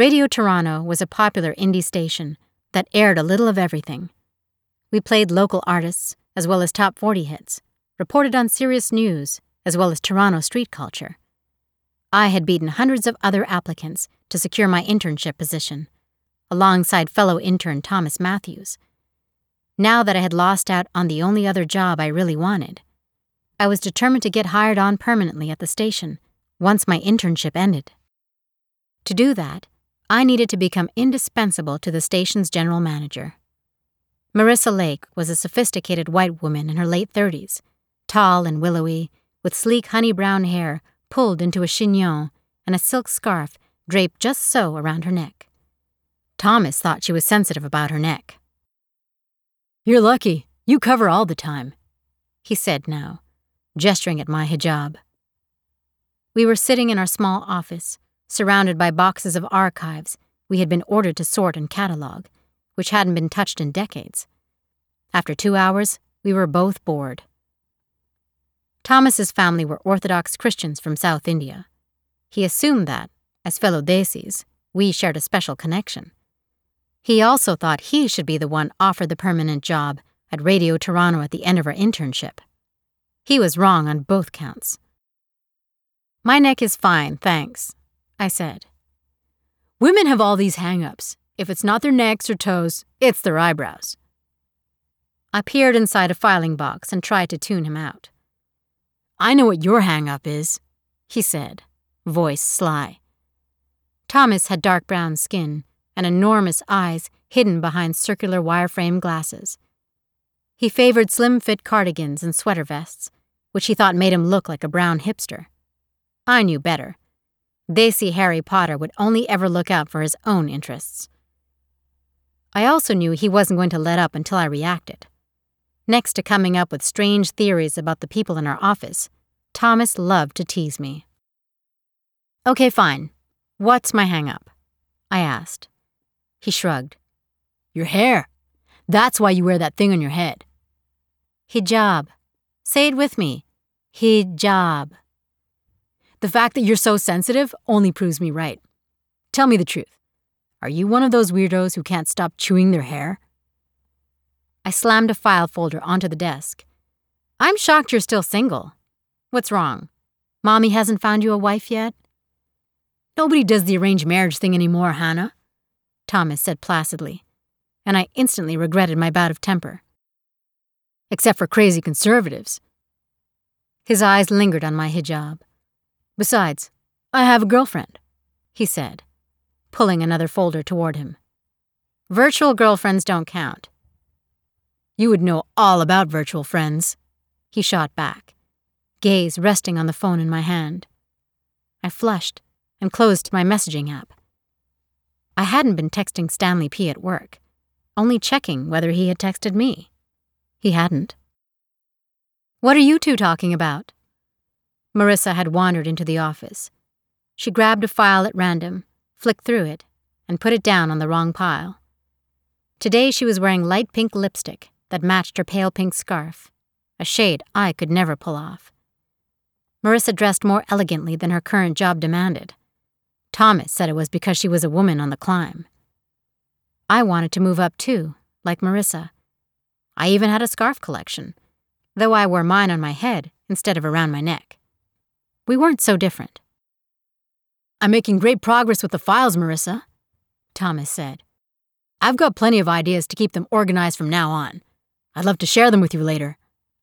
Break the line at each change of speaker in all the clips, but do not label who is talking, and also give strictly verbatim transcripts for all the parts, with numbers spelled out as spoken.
Radio Toronto was a popular indie station that aired a little of everything. We played local artists as well as top forty hits, reported on serious news as well as Toronto street culture. I had beaten hundreds of other applicants to secure my internship position, alongside fellow intern Thomas Matthews. Now that I had lost out on the only other job I really wanted, I was determined to get hired on permanently at the station once my internship ended. To do that, I needed to become indispensable to the station's general manager. Marissa Lake was a sophisticated white woman in her late thirties, tall and willowy, with sleek honey-brown hair pulled into a chignon and a silk scarf draped just so around her neck. Thomas thought she was sensitive about her neck. "You're lucky. You cover all the time," he said now, gesturing at my hijab. We were sitting in our small office, surrounded by boxes of archives we had been ordered to sort and catalog, which hadn't been touched in decades. After two hours, we were both bored. Thomas's family were Orthodox Christians from South India. He assumed that, as fellow Desis, we shared a special connection. He also thought he should be the one offered the permanent job at Radio Toronto at the end of our internship. He was wrong on both counts. "My neck is fine, thanks," I said. "Women have all these hang-ups. If it's not their necks or toes, it's their eyebrows." I peered inside a filing box and tried to tune him out. "I know what your hang-up is," he said, voice sly. Thomas had dark brown skin and enormous eyes hidden behind circular wireframe glasses. He favored slim-fit cardigans and sweater vests, which he thought made him look like a brown hipster. I knew better. Desi Harry Potter would only ever look out for his own interests. I also knew he wasn't going to let up until I reacted. Next to coming up with strange theories about the people in our office, Thomas loved to tease me. "Okay, fine. What's my hang-up?" I asked. He shrugged. "Your hair. That's why you wear that thing on your head." Hijab. Say it with me. Hijab. "The fact that you're so sensitive only proves me right. Tell me the truth. Are you one of those weirdos who can't stop chewing their hair?" I slammed a file folder onto the desk. "I'm shocked you're still single. What's wrong? Mommy hasn't found you a wife yet?" "Nobody does the arranged marriage thing anymore, Hannah," Thomas said placidly, and I instantly regretted my bout of temper. "Except for crazy conservatives." His eyes lingered on my hijab. "Besides, I have a girlfriend," he said, pulling another folder toward him. "Virtual girlfriends don't count." "You would know all about virtual friends," he shot back, gaze resting on the phone in my hand. I flushed and closed my messaging app. I hadn't been texting Stanley P. at work, only checking whether he had texted me. He hadn't. "What are you two talking about?" Marissa had wandered into the office. She grabbed a file at random, flicked through it, and put it down on the wrong pile. Today she was wearing light pink lipstick that matched her pale pink scarf, a shade I could never pull off. Marissa dressed more elegantly than her current job demanded. Thomas said it was because she was a woman on the climb. I wanted to move up too, like Marissa. I even had a scarf collection, though I wore mine on my head instead of around my neck. We weren't so different. "I'm making great progress with the files, Marissa," Thomas said. "I've got plenty of ideas to keep them organized from now on. I'd love to share them with you later."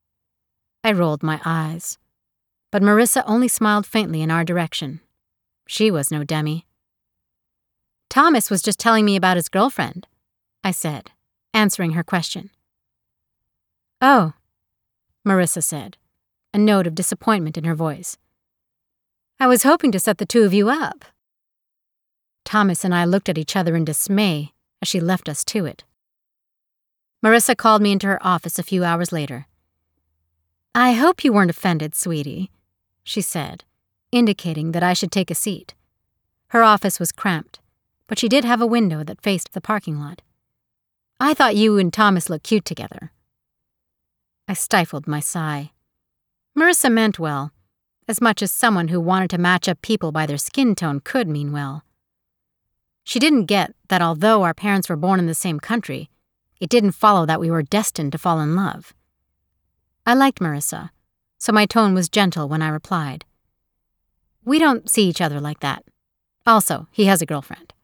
I rolled my eyes, but Marissa only smiled faintly in our direction. She was no dummy. "Thomas was just telling me about his girlfriend," I said, answering her question. "Oh," Marissa said, a note of disappointment in her voice. "I was hoping to set the two of you up." Thomas and I looked at each other in dismay as she left us to it. Marissa called me into her office a few hours later. "I hope you weren't offended, sweetie," she said, indicating that I should take a seat. Her office was cramped, but she did have a window that faced the parking lot. "I thought you and Thomas looked cute together." I stifled my sigh. Marissa meant well, as much as someone who wanted to match up people by their skin tone could mean well. She didn't get that although our parents were born in the same country, it didn't follow that we were destined to fall in love. I liked Marissa, so my tone was gentle when I replied. We don't see each other like that. Also, he has a girlfriend.